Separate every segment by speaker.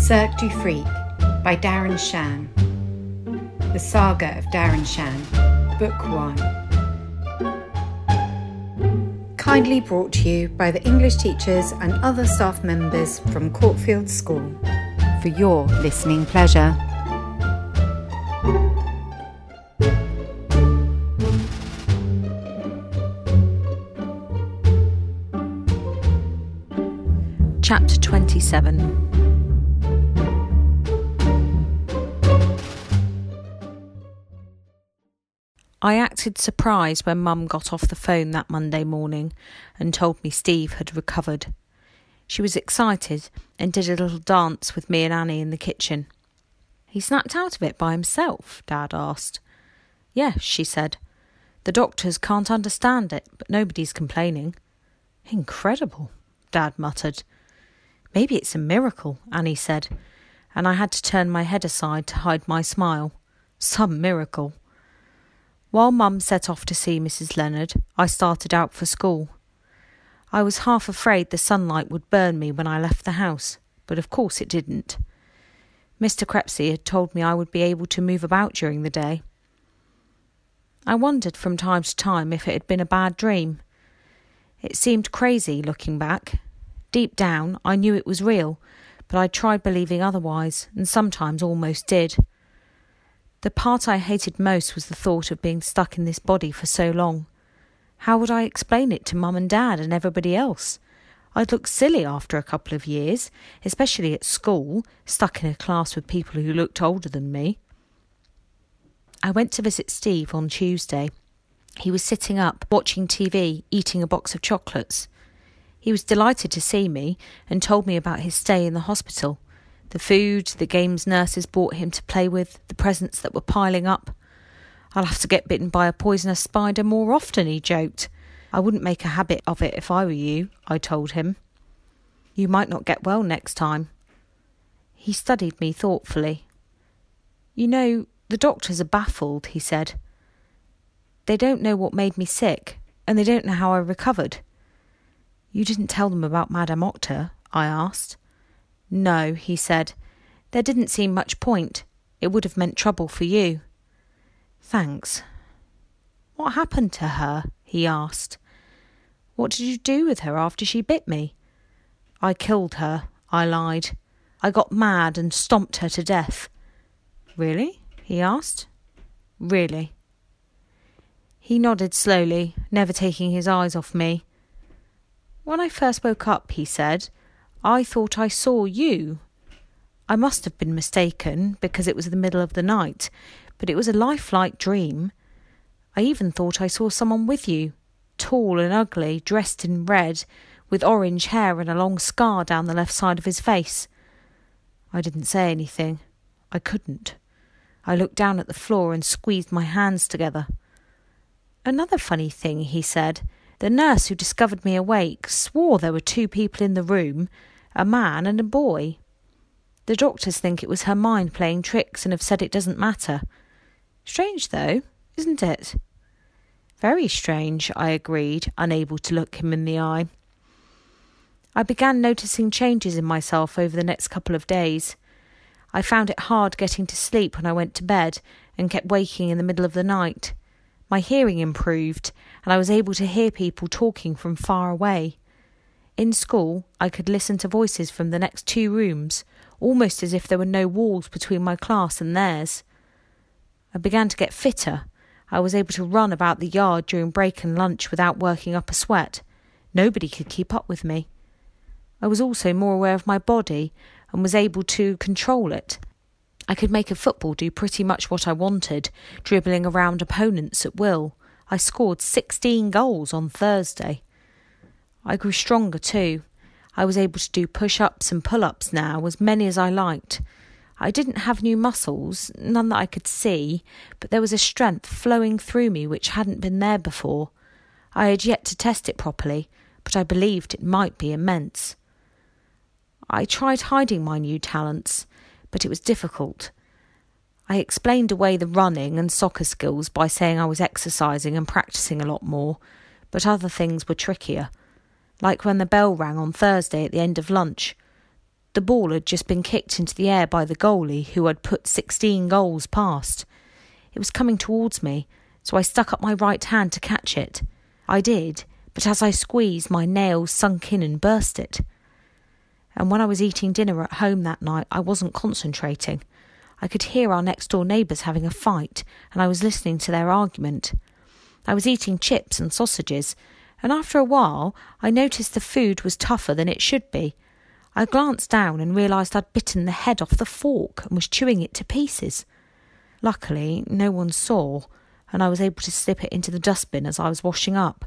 Speaker 1: Cirque du Freak by Darren Shan. The Saga of Darren Shan, Book 1. Kindly brought to you by the English teachers and other staff members from Courtfield School. For your listening pleasure.
Speaker 2: Chapter 27. I acted surprised when Mum got off the phone that Monday morning and told me Steve had recovered. She was excited and did a little dance with me and Annie in the kitchen. "He snapped out of it by himself?" Dad asked. "Yes," she said. "The doctors can't understand it, but nobody's complaining." "Incredible," Dad muttered. "Maybe it's a miracle," Annie said, and I had to turn my head aside to hide my smile. Some miracle. While Mum set off to see Mrs. Leonard, I started out for school. I was half afraid the sunlight would burn me when I left the house, but of course it didn't. Mr. Crepsey had told me I would be able to move about during the day. I wondered from time to time if it had been a bad dream. It seemed crazy looking back. Deep down, I knew it was real, but I tried believing otherwise, and sometimes almost did. The part I hated most was the thought of being stuck in this body for so long. How would I explain it to Mum and Dad and everybody else? I'd look silly after a couple of years, especially at school, stuck in a class with people who looked older than me. I went to visit Steve on Tuesday. He was sitting up, watching TV, eating a box of chocolates. He was delighted to see me and told me about his stay in the hospital. The food, the games nurses brought him to play with, the presents that were piling up. "I'll have to get bitten by a poisonous spider more often," he joked. "I wouldn't make a habit of it if I were you," I told him. "You might not get well next time." He studied me thoughtfully. "You know, the doctors are baffled," he said. "They don't know what made me sick, and they don't know how I recovered." "You didn't tell them about Madame Octa?" I asked. "No," he said. "There didn't seem much point. It would have meant trouble for you." "Thanks." "What happened to her?" he asked. "What did you do with her after she bit me?" "I killed her," I lied. "I got mad and stomped her to death." "Really?" he asked. "Really." He nodded slowly, never taking his eyes off me. "When I first woke up," he said, "I thought I saw you. I must have been mistaken because it was the middle of the night, but it was a lifelike dream. I even thought I saw someone with you, tall and ugly, dressed in red, with orange hair and a long scar down the left side of his face." I didn't say anything. I couldn't. I looked down at the floor and squeezed my hands together. "Another funny thing," he said. "The nurse who discovered me awake swore there were two people in the room, a man and a boy. The doctors think it was her mind playing tricks and have said it doesn't matter. Strange though, isn't it?" "Very strange," I agreed, unable to look him in the eye. I began noticing changes in myself over the next couple of days. I found it hard getting to sleep when I went to bed and kept waking in the middle of the night. My hearing improved, and I was able to hear people talking from far away. In school, I could listen to voices from the next two rooms, almost as if there were no walls between my class and theirs. I began to get fitter. I was able to run about the yard during break and lunch without working up a sweat. Nobody could keep up with me. I was also more aware of my body and was able to control it. I could make a football do pretty much what I wanted, dribbling around opponents at will. I scored 16 goals on Thursday. I grew stronger too. I was able to do push-ups and pull-ups now, as many as I liked. I didn't have new muscles, none that I could see, but there was a strength flowing through me which hadn't been there before. I had yet to test it properly, but I believed it might be immense. I tried hiding my new talents, but it was difficult. I explained away the running and soccer skills by saying I was exercising and practising a lot more, but other things were trickier. Like when the bell rang on Thursday at the end of lunch. The ball had just been kicked into the air by the goalie who had put 16 goals past. It was coming towards me, so I stuck up my right hand to catch it. I did, but as I squeezed, my nails sunk in and burst it. And when I was eating dinner at home that night, I wasn't concentrating. I could hear our next-door neighbours having a fight, and I was listening to their argument. I was eating chips and sausages, and after a while I noticed the food was tougher than it should be. I glanced down and realised I'd bitten the head off the fork and was chewing it to pieces. Luckily, no one saw, and I was able to slip it into the dustbin as I was washing up.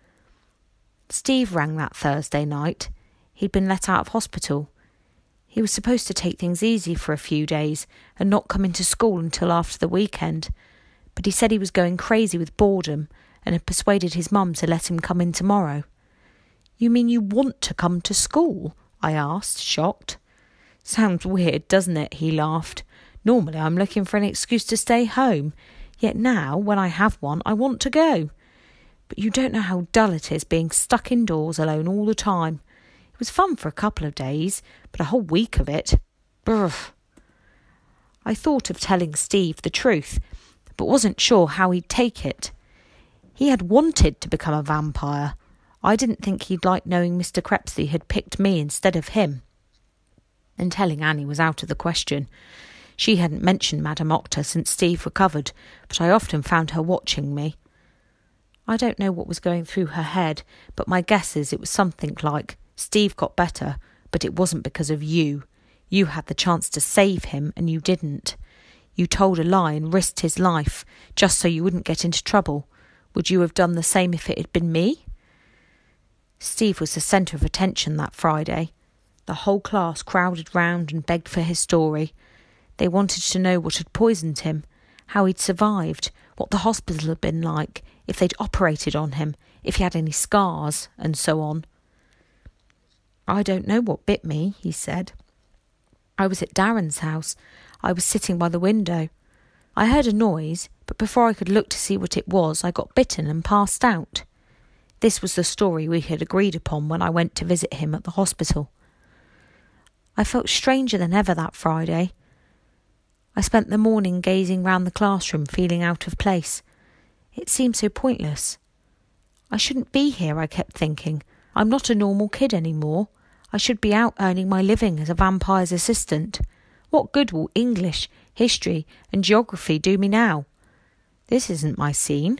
Speaker 2: Steve rang that Thursday night. He'd been let out of hospital. He was supposed to take things easy for a few days and not come into school until after the weekend, but he said he was going crazy with boredom and had persuaded his mum to let him come in tomorrow. "You mean you want to come to school?" I asked, shocked. "Sounds weird, doesn't it?" he laughed. "Normally I'm looking for an excuse to stay home, yet now, when I have one, I want to go. But you don't know how dull it is being stuck indoors alone all the time. It was fun for a couple of days, but a whole week of it. Brr." I thought of telling Steve the truth, but wasn't sure how he'd take it. He had wanted to become a vampire. I didn't think he'd like knowing Mr. Crepsey had picked me instead of him. And telling Annie was out of the question. She hadn't mentioned Madame Octa since Steve recovered, but I often found her watching me. I don't know what was going through her head, but my guess is it was something like, "Steve got better, but it wasn't because of you. You had the chance to save him and you didn't. You told a lie and risked his life, just so you wouldn't get into trouble. Would you have done the same if it had been me?" Steve was the centre of attention that Friday. The whole class crowded round and begged for his story. They wanted to know what had poisoned him, how he'd survived, what the hospital had been like, if they'd operated on him, if he had any scars, and so on. "I don't know what bit me," he said. "I was at Darren's house. I was sitting by the window. I heard a noise, but before I could look to see what it was, I got bitten and passed out." This was the story we had agreed upon when I went to visit him at the hospital. I felt stranger than ever that Friday. I spent the morning gazing round the classroom, feeling out of place. It seemed so pointless. I shouldn't be here, I kept thinking. I'm not a normal kid anymore. I should be out earning my living as a vampire's assistant. What good will English, history and geography do me now? This isn't my scene.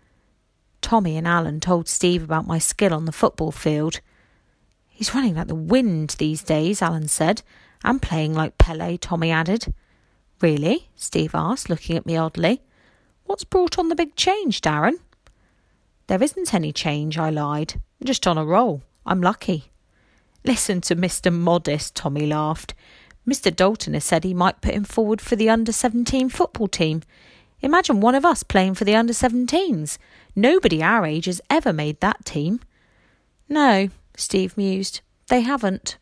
Speaker 2: Tommy and Alan told Steve about my skill on the football field. "He's running like the wind these days," Alan said. "And playing like Pelé," Tommy added. "Really?" Steve asked, looking at me oddly. "What's brought on the big change, Darren?" "There isn't any change," I lied. "I'm just on a roll. I'm lucky." "Listen to Mr. Modest," Tommy laughed. "Mr. Dalton has said he might put him forward for the under-17 football team. Imagine one of us playing for the under-17s. Nobody our age has ever made that team." "No," Steve mused. "They haven't."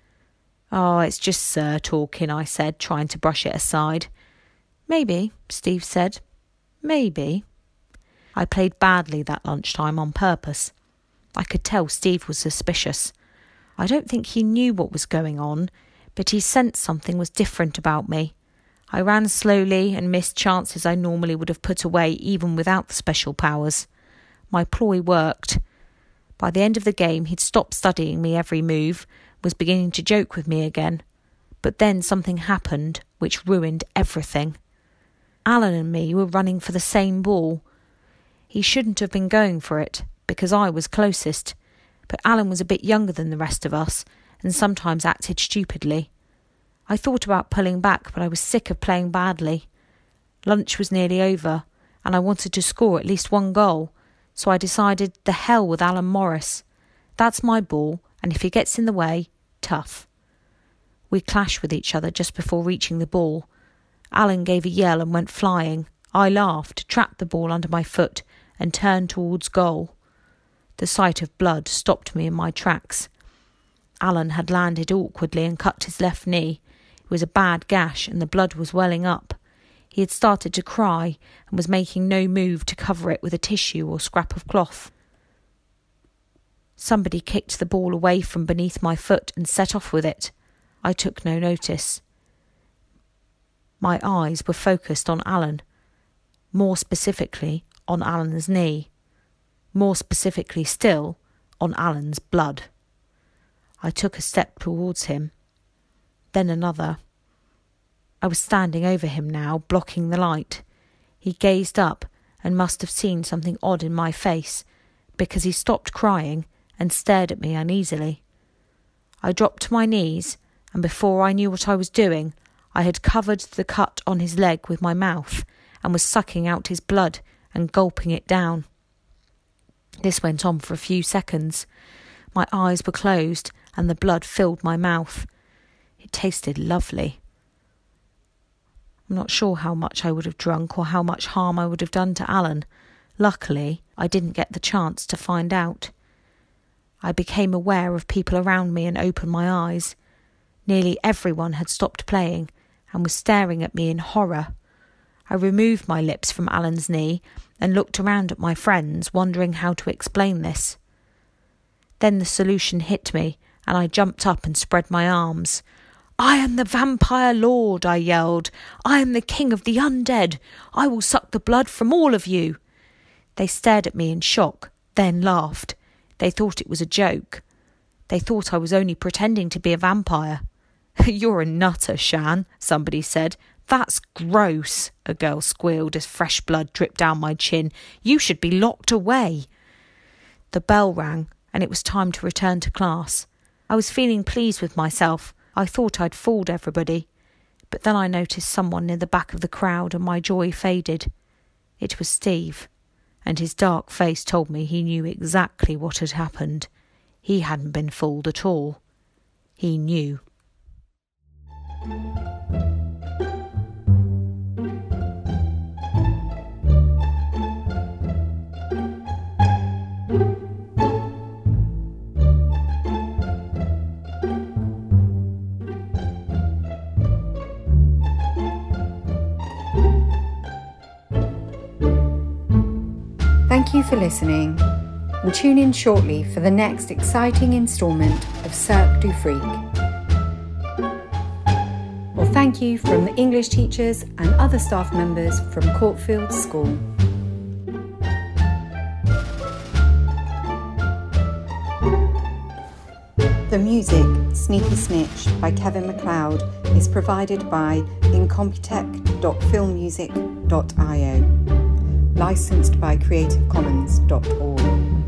Speaker 2: "Oh, it's just Sir talking," I said, trying to brush it aside. "Maybe," Steve said. "Maybe." I played badly that lunchtime on purpose. I could tell Steve was suspicious. I don't think he knew what was going on, but he sensed something was different about me. I ran slowly and missed chances I normally would have put away even without the special powers. My ploy worked. By the end of the game, he'd stopped studying me every move, was beginning to joke with me again. But then something happened which ruined everything. Alan and me were running for the same ball. He shouldn't have been going for it, because I was closest, but Alan was a bit younger than the rest of us, and sometimes acted stupidly. I thought about pulling back, but I was sick of playing badly. Lunch was nearly over, and I wanted to score at least one goal, so I decided the hell with Alan Morris. That's my ball, and if he gets in the way, tough. We clashed with each other just before reaching the ball. Alan gave a yell and went flying. I laughed, trapped the ball under my foot, and turned towards goal. The sight of blood stopped me in my tracks. Alan had landed awkwardly and cut his left knee. It was a bad gash and the blood was welling up. He had started to cry and was making no move to cover it with a tissue or scrap of cloth. Somebody kicked the ball away from beneath my foot and set off with it. I took no notice. My eyes were focused on Alan, more specifically on Alan's knee, more specifically still on Alan's blood. I took a step towards him, then another. I was standing over him now, blocking the light. He gazed up and must have seen something odd in my face, because he stopped crying and stared at me uneasily. I dropped to my knees, and before I knew what I was doing, I had covered the cut on his leg with my mouth and was sucking out his blood and gulping it down. This went on for a few seconds. My eyes were closed and the blood filled my mouth. It tasted lovely. I'm not sure how much I would have drunk or how much harm I would have done to Alan. Luckily, I didn't get the chance to find out. I became aware of people around me and opened my eyes. Nearly everyone had stopped playing and was staring at me in horror. I removed my lips from Alan's knee and looked around at my friends, wondering how to explain this. Then the solution hit me, and I jumped up and spread my arms. "I am the vampire lord," I yelled. "I am the king of the undead. I will suck the blood from all of you." They stared at me in shock, then laughed. They thought it was a joke. They thought I was only pretending to be a vampire. "You're a nutter, Shan," somebody said. "That's gross," a girl squealed as fresh blood dripped down my chin. "You should be locked away." The bell rang, and it was time to return to class. I was feeling pleased with myself. I thought I'd fooled everybody. But then I noticed someone near the back of the crowd and my joy faded. It was Steve, and his dark face told me he knew exactly what had happened. He hadn't been fooled at all. He knew.
Speaker 1: Thank you for listening, and tune in shortly for the next exciting instalment of Cirque du Freak. Well, thank you from the English teachers and other staff members from Courtfield School. The music, Sneaky Snitch by Kevin MacLeod, is provided by incompetech.filmmusic.io. Licensed by creativecommons.org.